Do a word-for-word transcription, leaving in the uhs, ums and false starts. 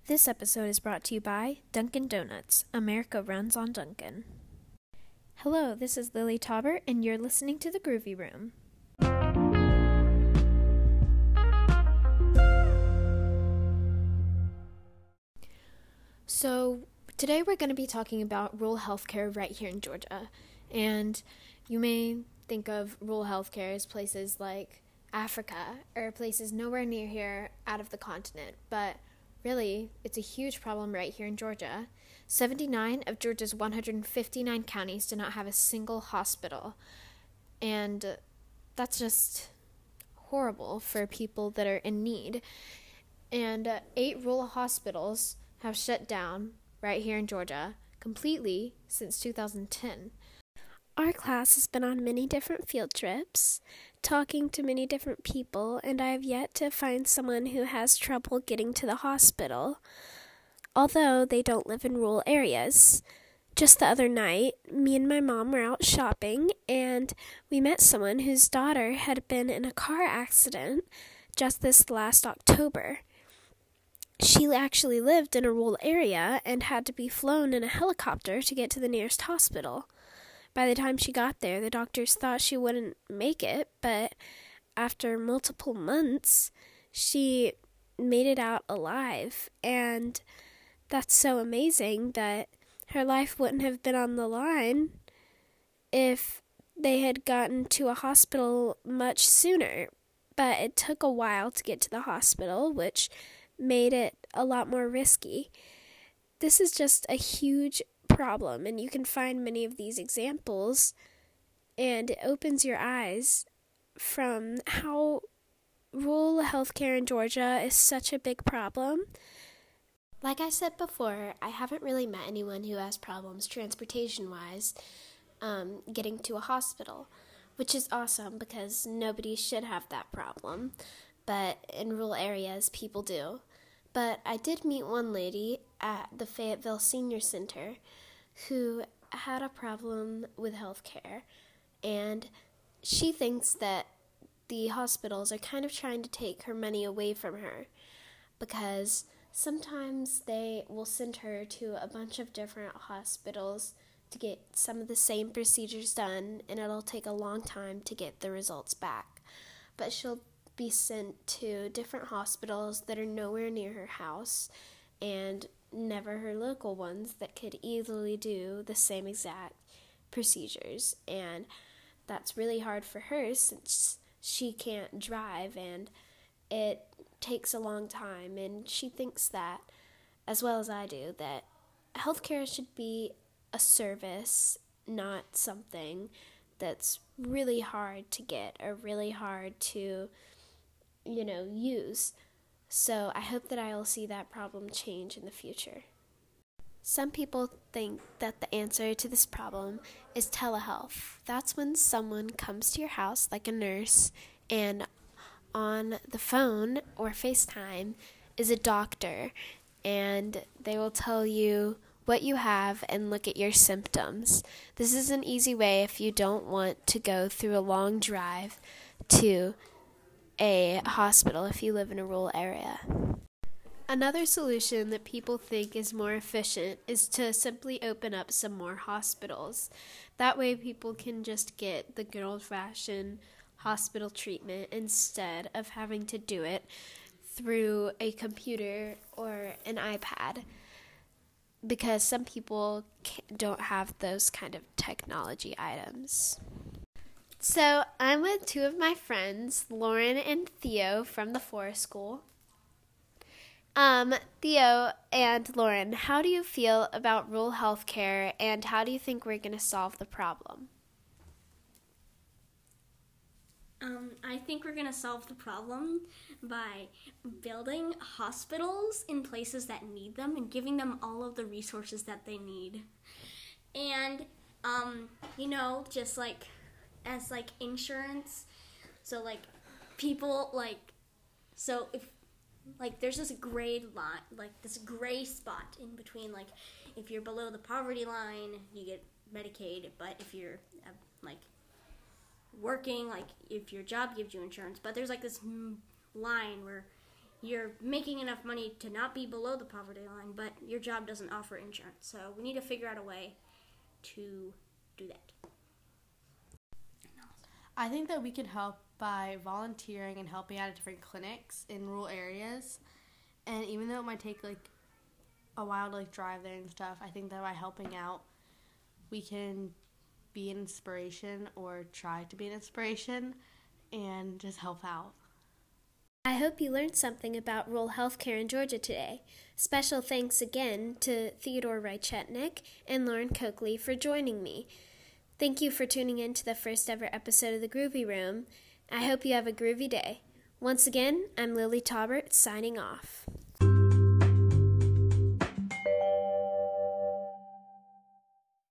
This episode is brought to you by Dunkin' Donuts. America runs on Dunkin'. Hello, this is Lily Taubert, and you're listening to The Groovy Room. So, today we're going to be talking about rural healthcare right here in Georgia. And you may think of rural healthcare as places like Africa, or places nowhere near here out of the continent, but really, it's a huge problem right here in Georgia. seventy-nine of Georgia's one hundred fifty-nine counties do not have a single hospital. And that's just horrible for people that are in need. And uh, eight rural hospitals have shut down right here in Georgia completely since two thousand ten. Our class has been on many different field trips, talking to many different people, and I have yet to find someone who has trouble getting to the hospital, although they don't live in rural areas. Just the other night, me and my mom were out shopping, and we met someone whose daughter had been in a car accident just this last October. She actually lived in a rural area and had to be flown in a helicopter to get to the nearest hospital. By the time she got there, the doctors thought she wouldn't make it, but after multiple months, she made it out alive. And that's so amazing that her life wouldn't have been on the line if they had gotten to a hospital much sooner. But it took a while to get to the hospital, which made it a lot more risky. This is just a huge problem, and you can find many of these examples, and it opens your eyes from how rural healthcare in Georgia is such a big problem. Like I said before, I haven't really met anyone who has problems transportation-wise um, getting to a hospital, which is awesome because nobody should have that problem, but in rural areas, people do. But I did meet one lady at the Fayetteville Senior Center who had a problem with healthcare, and she thinks that the hospitals are kind of trying to take her money away from her because sometimes they will send her to a bunch of different hospitals to get some of the same procedures done, and it'll take a long time to get the results back. But she'll be sent to different hospitals that are nowhere near her house and never her local ones that could easily do the same exact procedures. And that's really hard for her since she can't drive and it takes a long time. And she thinks that, as well as I do, that healthcare should be a service, not something that's really hard to get or really hard to, you know, use. So I hope that I will see that problem change in the future. Some people think that the answer to this problem is telehealth. That's when someone comes to your house, like a nurse, and on the phone or FaceTime is a doctor, and they will tell you what you have and look at your symptoms. This is an easy way if you don't want to go through a long drive to a hospital if you live in a rural area. Another solution that people think is more efficient is to simply open up some more hospitals. That way people can just get the good old-fashioned hospital treatment instead of having to do it through a computer or an iPad, because some people don't have those kind of technology items. So I'm with two of my friends, Lauren and Theo from the Forest School. Um, Theo and Lauren, how do you feel about rural healthcare, and how do you think we're going to solve the problem? Um, I think we're going to solve the problem by building hospitals in places that need them and giving them all of the resources that they need. And, um, you know, just like as like insurance, so like people like, so if like there's this gray line, like this gray spot in between, like if you're below the poverty line you get Medicaid, but if you're uh, like working, like if your job gives you insurance, but there's like this line where you're making enough money to not be below the poverty line, but your job doesn't offer insurance. So we need to figure out a way to do that. I think that we can help by volunteering and helping out at different clinics in rural areas. And even though it might take like a while to like drive there and stuff, I think that by helping out, we can be an inspiration or try to be an inspiration and just help out. I hope you learned something about rural healthcare in Georgia today. Special thanks again to Theodore Rychetnik and Lauren Coakley for joining me. Thank you for tuning in to the first ever episode of The Groovy Room. I hope you have a groovy day. Once again, I'm Lily Taubert, signing off.